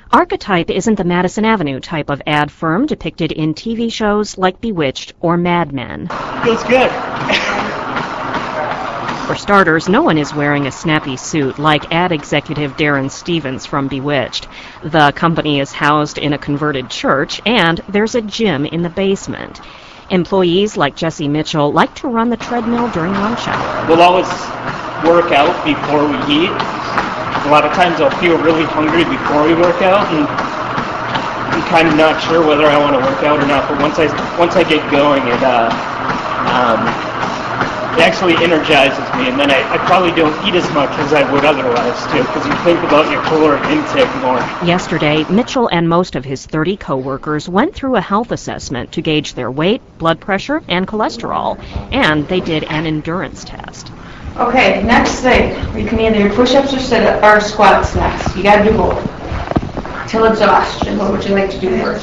Archetype isn't the Madison Avenue type of ad firm depicted in TV shows like Bewitched or Mad Men. Feels good. For starters, no one is wearing a snappy suit like ad executive Darren Stevens from Bewitched. The company is housed in a converted church, and there's a gym in the basement. Employees like Jesse Mitchell like to run the treadmill during lunch hour. We'll always work out before we eat. A lot of times I'll feel really hungry before we work out, and I'm kind of not sure whether I want to work out or not. But once I get going, it actually energizes me, and then I probably don't eat as much as I would otherwise too, because you think about your caloric intake more. Yesterday, Mitchell and most of his 30 coworkers went through a health assessment to gauge their weight, blood pressure, and cholesterol, and they did an endurance test. Okay, next thing, you can either do push-ups or squats next. You gotta do both. Till exhaustion. What would you like to do first?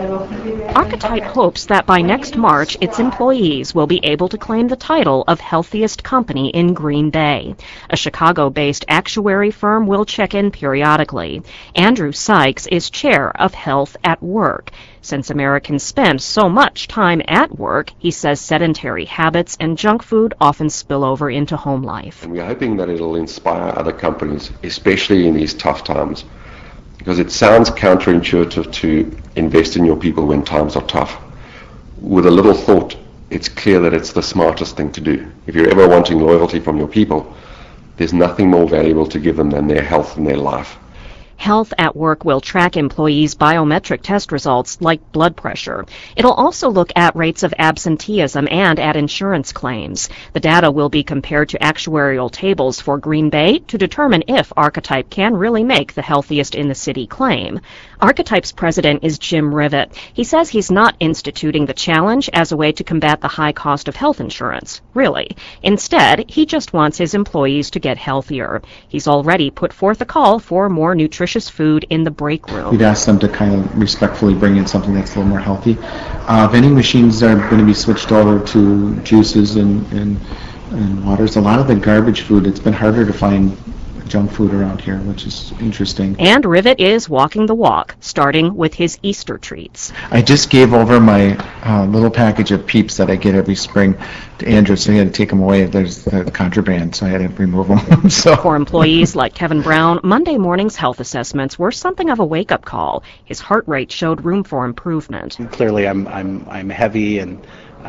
Archetype hopes that by next March, its employees will be able to claim the title of healthiest company in Green Bay. A Chicago-based actuary firm will check in periodically. Andrew Sykes is chair of Health at Work. Since Americans spend so much time at work, he says sedentary habits and junk food often spill over into home life. And we're hoping that it'll inspire other companies, especially in these tough times. Because it sounds counterintuitive to invest in your people when times are tough. With a little thought, it's clear that it's the smartest thing to do. If you're ever wanting loyalty from your people, there's nothing more valuable to give them than their health and their life. Health at Work will track employees' biometric test results like blood pressure. It'll also look at rates of absenteeism and at insurance claims. The data will be compared to actuarial tables for Green Bay to determine if Archetype can really make the healthiest in the city claim. Archetype's president is Jim Rivet. He says he's not instituting the challenge as a way to combat the high cost of health insurance, really. Instead, he just wants his employees to get healthier. He's already put forth a call for more nutritious food in the break room. We'd ask them to kind of respectfully bring in something that's a little more healthy. Vending machines are going to be switched over to juices and waters. A lot of the garbage food, it's been harder to find junk food around here, which is interesting. And Rivet is walking the walk, starting with his Easter treats. I just gave over my little package of Peeps that I get every spring to Andrew, so he had to take them away. There's the contraband, so I had to remove them. For employees like Kevin Brown, Monday morning's health assessments were something of a wake-up call. His heart rate showed room for improvement. Clearly, I'm heavy, and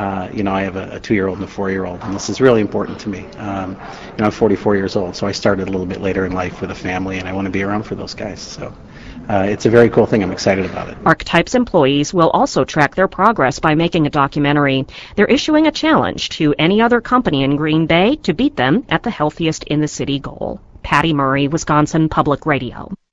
I have a 2-year-old and a 4-year-old, and this is really important to me. I'm 44 years old, so I started a little bit later in life with a family, and I want to be around for those guys. So it's a very cool thing. I'm excited about it. Archetype's employees will also track their progress by making a documentary. They're issuing a challenge to any other company in Green Bay to beat them at the healthiest in the city goal. Patty Murray, Wisconsin Public Radio.